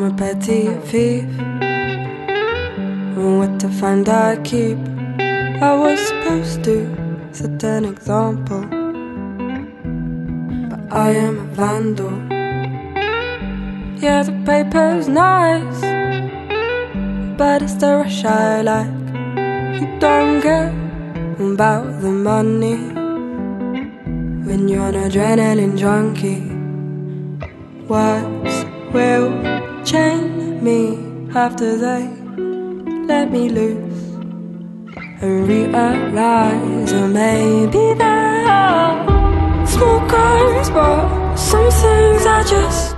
a petty thief, and with the find I keep. I was supposed to set an example, but I am a vandal. Yeah, the paper's nice, but it's the rush I like. You don't care about the money when you're an adrenaline junkie. Words will chain me after they let me loose and realize that maybe there are small crimes, but some things I just